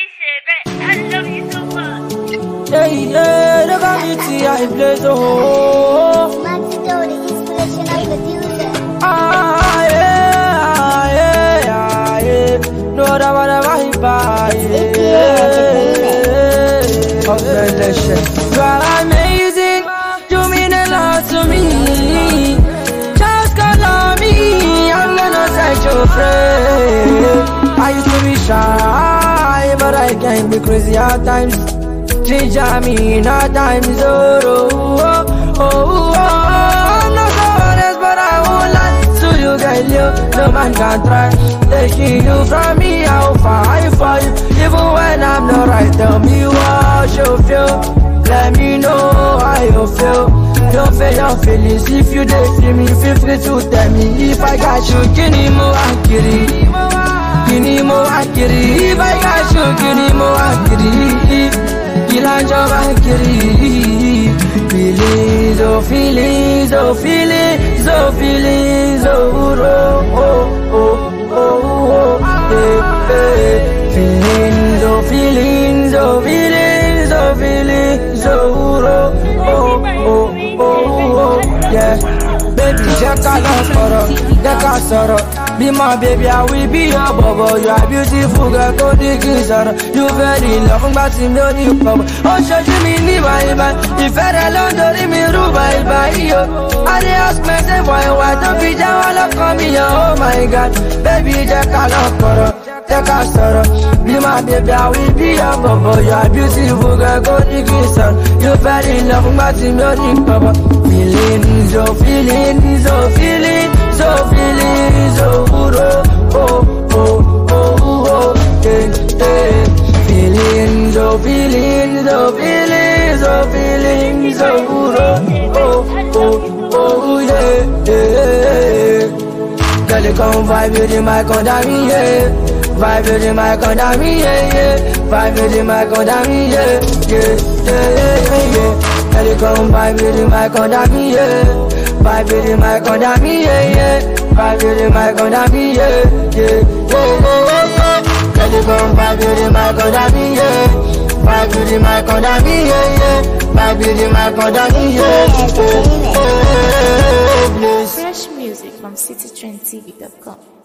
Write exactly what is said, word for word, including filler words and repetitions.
I love you so much. Yeah, yeah, they got me to I play so. Matador, the inspirational producer. Ah, yeah, yeah, yeah, yeah. No, that one of my body. You are amazing, you mean a lot to me. Just call on me, I'm gonna set your friend. I used to be shy, but I can be crazy at times. Ginger me, at times, oh, oh, oh, oh, oh. I'm not so honest, but I won't lie to you, girl, you, no man can try. Taking you from me, I'll fight for you. Even when I'm not right, tell me what you feel. Let me know how you feel. Don't feel your feelings. If you don't feel me, feel free to tell me. If I got you, give me more akiri. Give me more akiri. If I got you, give me more akiri. Kilanjo akiri. Feelings, oh feelings, oh feelings, oh feelings, oh oh oh oh oh eh eh. Feelings, oh feelings, oh feelings, oh feelings, oh oh oh oh oh yeah. Baby, just call us for us, just call us. Be my baby, I will be your bubble. You are beautiful, girl, go dig it out. You very love, but you know you come. Oh, show me ni bye bye. If I alone, don't me ru bye bye yo. I ask myself why why don't be down all up on me? Oh my God, baby, just call us for us. Take a sorrow. Be my baby, I will be your bubble. You are beautiful, girl, go dig it out. You very love, but you know you come. Feelings, oh feelings, oh feelings, oh feelings, oh oh oh oh oh oh yeah, yeah. Feelings, oh feelings, oh feelings, oh feelings, oh oh oh oh yeah, yeah. Girl, you come vibe with the mic on me, yeah. Vibe with the mic on me, yeah, yeah. Vibe with the mic on me, yeah, yeah, yeah, yeah, yeah. Girl, you come vibe with the mic on me, yeah. Vibe with the mic on me, yeah, yeah. Vibe with the mic on me, yeah, yeah, yeah, yeah, yeah. Girl, you come vibe with the mic on me, yeah. Vibe with the mic on me, yeah, yeah. Vibe with the mic on me, yeah, yeah, yeah, yeah. Fresh music from city trend t v dot com.